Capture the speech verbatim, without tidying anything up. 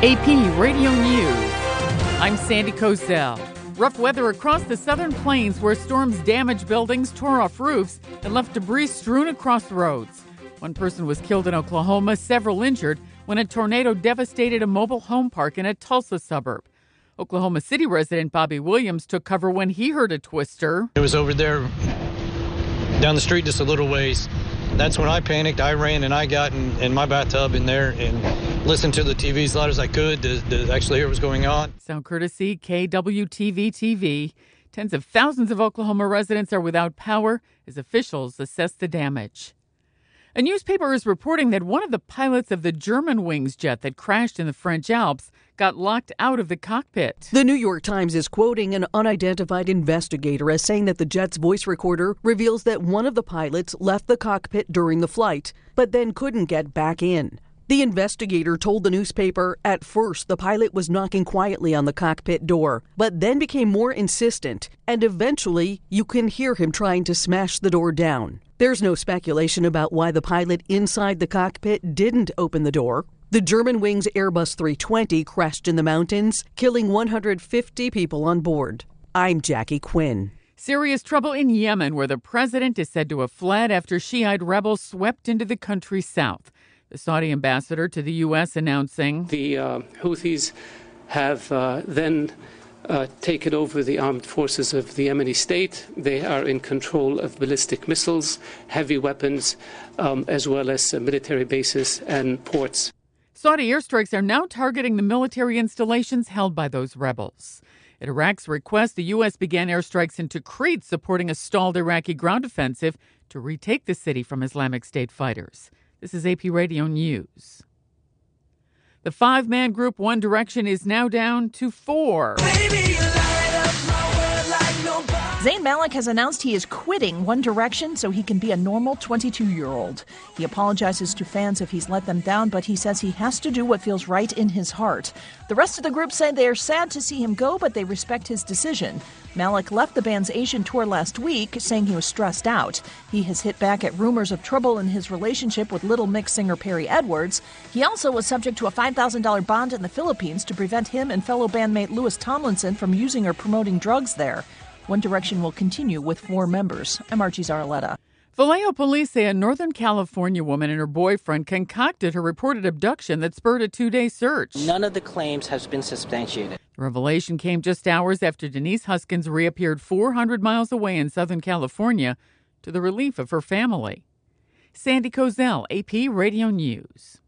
A P Radio News. I'm Sandy Kozel. Rough weather across the southern plains where storms damaged buildings, tore off roofs, and left debris strewn across roads. One person was killed in Oklahoma, several injured when a tornado devastated a mobile home park in a Tulsa suburb. Oklahoma City resident Bobby Williams took cover when he heard a twister. It was over there down the street just a little ways. That's when I panicked. I ran and I got in, in my bathtub in there and listened to the T V as loud as I could to, to actually hear what was going on. Sound courtesy K W T V T V. Tens of thousands of Oklahoma residents are without power as officials assess the damage. A newspaper is reporting that one of the pilots of the Germanwings jet that crashed in the French Alps got locked out of the cockpit. The New York Times is quoting an unidentified investigator as saying that the jet's voice recorder reveals that one of the pilots left the cockpit during the flight, but then couldn't get back in. The investigator told the newspaper at first the pilot was knocking quietly on the cockpit door, but then became more insistent, and eventually you can hear him trying to smash the door down. There's no speculation about why the pilot inside the cockpit didn't open the door. The Germanwings Airbus three twenty crashed in the mountains, killing one hundred fifty people on board. I'm Jackie Quinn. Serious trouble in Yemen, where the president is said to have fled after Shiite rebels swept into the country's south. The Saudi ambassador to the U S announcing the uh, Houthis have uh, then uh, taken over the armed forces of the Yemeni state. They are in control of ballistic missiles, heavy weapons, um, as well as uh, military bases and ports. Saudi airstrikes are now targeting the military installations held by those rebels. At Iraq's request, the U S began airstrikes into Crete, supporting a stalled Iraqi ground offensive to retake the city from Islamic State fighters. This is A P Radio News. The five-man group One Direction is now down to four. Zayn Malik has announced he is quitting One Direction so he can be a normal twenty-two-year-old. He apologizes to fans if he's let them down, but he says he has to do what feels right in his heart. The rest of the group say they are sad to see him go, but they respect his decision. Malik left the band's Asian tour last week, saying he was stressed out. He has hit back at rumors of trouble in his relationship with Little Mix singer Perry Edwards. He also was subject to a five thousand dollars bond in the Philippines to prevent him and fellow bandmate Louis Tomlinson from using or promoting drugs there. One Direction will continue with four members. I'm Archie Zaraletta. Vallejo police say a Northern California woman and her boyfriend concocted her reported abduction that spurred a two-day search. None of the claims has been substantiated. The revelation came just hours after Denise Huskins reappeared four hundred miles away in Southern California to the relief of her family. Sandy Kozel, A P Radio News.